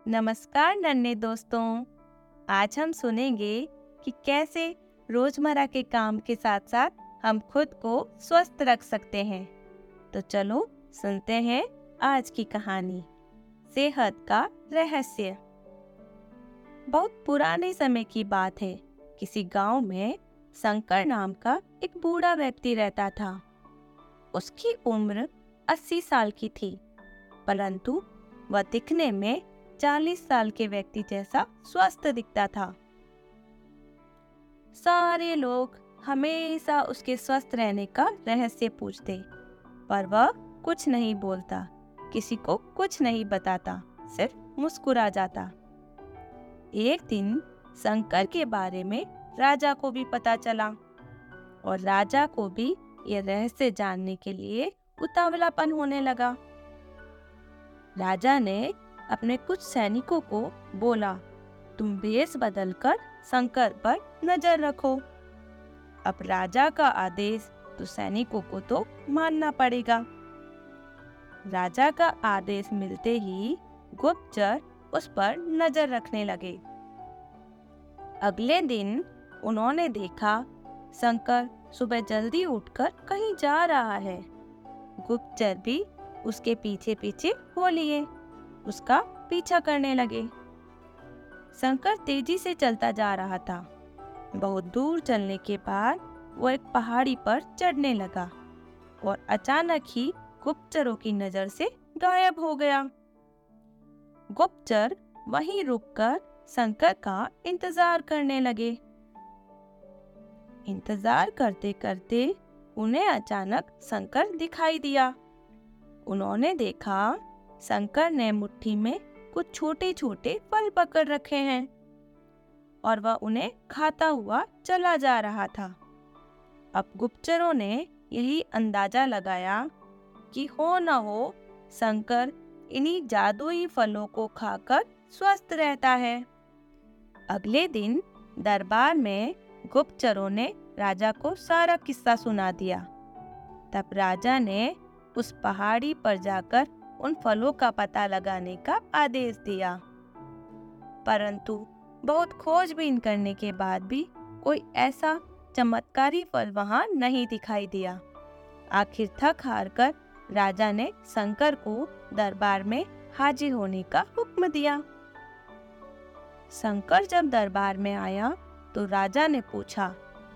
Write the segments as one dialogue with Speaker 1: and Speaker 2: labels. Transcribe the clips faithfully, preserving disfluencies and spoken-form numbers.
Speaker 1: नमस्कार नन्हे दोस्तों। आज हम सुनेंगे कि कैसे रोजमर्रा के काम के साथ साथ हम खुद को स्वस्थ रख सकते हैं। तो चलो सुनते हैं आज की कहानी, सेहत का रहस्य। बहुत पुराने समय की बात है। किसी गांव में शंकर नाम का एक बूढ़ा व्यक्ति रहता था। उसकी उम्र अस्सी साल की थी, परंतु वह दिखने में चालीस साल के व्यक्ति जैसा स्वस्थ दिखता था। सारे लोग हमेशा उसके स्वस्थ रहने का रहस्य पूछते, पर वह कुछ नहीं बोलता, किसी को कुछ नहीं बताता, सिर्फ मुस्कुरा जाता। एक दिन शंकर के बारे में राजा को भी पता चला और राजा को भी ये रहस्य जानने के लिए उतावलापन होने लगा। राजा ने अपने कुछ सैनिकों को बोला, तुम वेश बदलकर शंकर पर नजर रखो। अब राजा का आदेश तो सैनिकों को तो मानना पड़ेगा। राजा का आदेश मिलते ही गुप्तचर उस पर नजर रखने लगे। अगले दिन उन्होंने देखा शंकर सुबह जल्दी उठकर कहीं जा रहा है। गुप्तचर भी उसके पीछे पीछे हो लिए, उसका पीछा करने लगे। शंकर तेजी से चलता जा रहा था। बहुत दूर चलने के बाद वो एक पहाड़ी पर चढ़ने लगा और अचानक ही गुप्तचरों की नजर से गायब हो गया। गुप्तचर वहीं रुककर शंकर का इंतजार करने लगे। इंतजार करते करते उन्हें अचानक शंकर दिखाई दिया। उन्होंने देखा शंकर ने मुट्ठी में कुछ छोटे छोटे फल पकड़ रखे हैं और वह उन्हें खाता हुआ चला जा रहा था। अब गुप्तचरों ने यही अंदाजा लगाया कि हो न हो शंकर इन्हीं जादुई फलों को खाकर स्वस्थ रहता है। अगले दिन दरबार में गुप्तचरों ने राजा को सारा किस्सा सुना दिया। तब राजा ने उस पहाड़ी पर जाकर उन फलों का पता लगाने का आदेश दिया, परंतु बहुत खोजबीन करने के बाद भी कोई ऐसा चमत्कारी फल वहां नहीं दिखाई दिया। आखिर थक हार कर राजा ने शंकर को दरबार में हाजिर होने का हुक्म दिया। शंकर जब दरबार में आया तो राजा ने पूछा,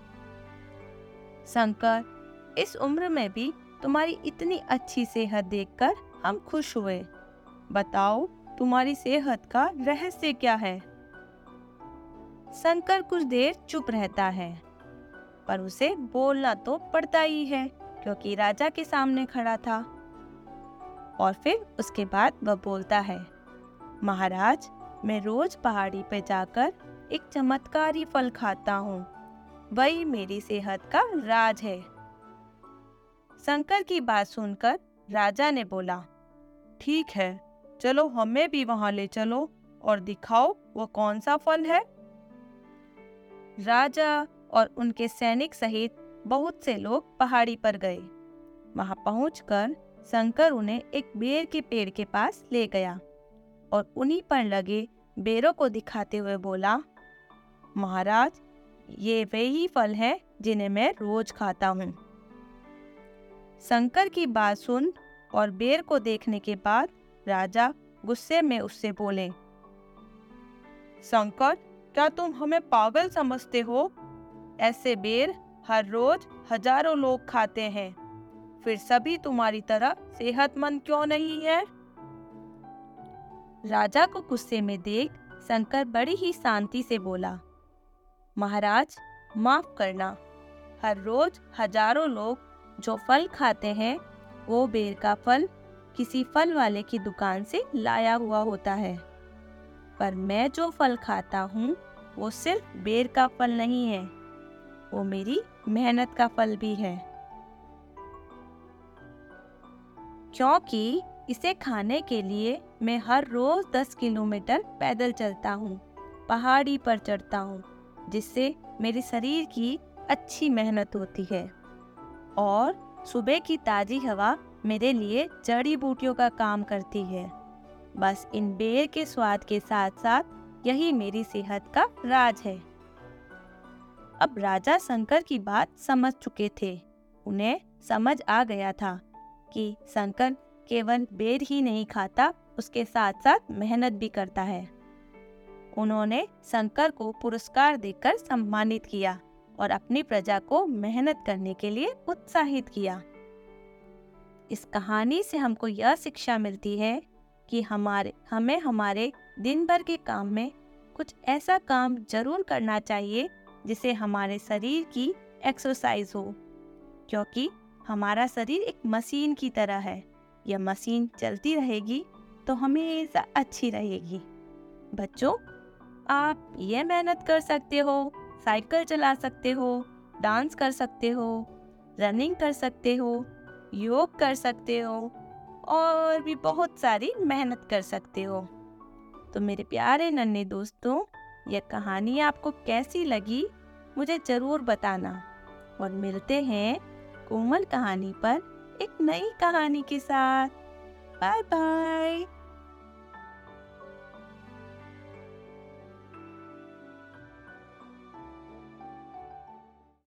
Speaker 1: शंकर, इस उम्र में भी तुम्हारी इतनी अच्छी सेहत देखकर हम खुश हुए। बताओ तुम्हारी सेहत का रहस्य क्या है? शंकर कुछ देर चुप रहता है, पर उसे बोलना तो पड़ता ही है क्योंकि राजा के सामने खड़ा था। और फिर उसके बाद वह बोलता है, महाराज, मैं रोज पहाड़ी पे जाकर एक चमत्कारी फल खाता हूँ, वही मेरी सेहत का राज है। शंकर की बात सुनकर राजा ने बोला, ठीक है, चलो हमें भी वहां ले चलो और दिखाओ वो कौन सा फल है। राजा और उनके सैनिक सहित बहुत से लोग पहाड़ी पर गए। वहां पहुंचकर शंकर उन्हें एक बेर के पेड़ के पास ले गया और उन्हीं पर लगे बेरों को दिखाते हुए बोला, महाराज, ये वही फल है जिन्हें मैं रोज खाता हूँ। शंकर की बात सुन और बेर को देखने के बाद राजा गुस्से में उससे बोले, शंकर, क्या तुम हमें पागल समझते हो? ऐसे बेर हर रोज हजारों लोग खाते हैं, फिर सभी तुम्हारी तरह सेहतमंद क्यों नहीं है? राजा को गुस्से में देख शंकर बड़ी ही शांति से बोला, महाराज, माफ करना, हर रोज हजारों लोग जो फल खाते हैं वो बेर का फल किसी फल वाले की दुकान से लाया हुआ होता है, पर मैं जो फल खाता हूँ वो सिर्फ बेर का फल नहीं है, वो मेरी मेहनत का फल भी है। क्योंकि इसे खाने के लिए मैं हर रोज दस किलोमीटर पैदल चलता हूँ, पहाड़ी पर चढ़ता हूँ, जिससे मेरे शरीर की अच्छी मेहनत होती है और सुबह की ताजी हवा मेरे लिए जड़ी बूटियों का काम करती है। बस इन बेर के स्वाद के साथ साथ यही मेरी सेहत का राज है। अब राजा शंकर की बात समझ चुके थे। उन्हें समझ आ गया था कि शंकर केवल बेर ही नहीं खाता, उसके साथ साथ मेहनत भी करता है। उन्होंने शंकर को पुरस्कार देकर सम्मानित किया और अपनी प्रजा को मेहनत करने के लिए उत्साहित किया। इस कहानी से हमको यह शिक्षा मिलती है कि हमारे हमें हमारे दिन भर के काम में कुछ ऐसा काम जरूर करना चाहिए जिससे हमारे शरीर की एक्सरसाइज हो, क्योंकि हमारा शरीर एक मशीन की तरह है। यह मशीन चलती रहेगी तो हमेशा अच्छी रहेगी। बच्चों, आप ये मेहनत कर सकते हो, साइकिल चला सकते हो, डांस कर सकते हो, रनिंग कर सकते हो, योग कर सकते हो और भी बहुत सारी मेहनत कर सकते हो। तो मेरे प्यारे नन्हे दोस्तों, यह कहानी आपको कैसी लगी मुझे ज़रूर बताना। और मिलते हैं कोमल कहानी पर एक नई कहानी के साथ। Bye bye.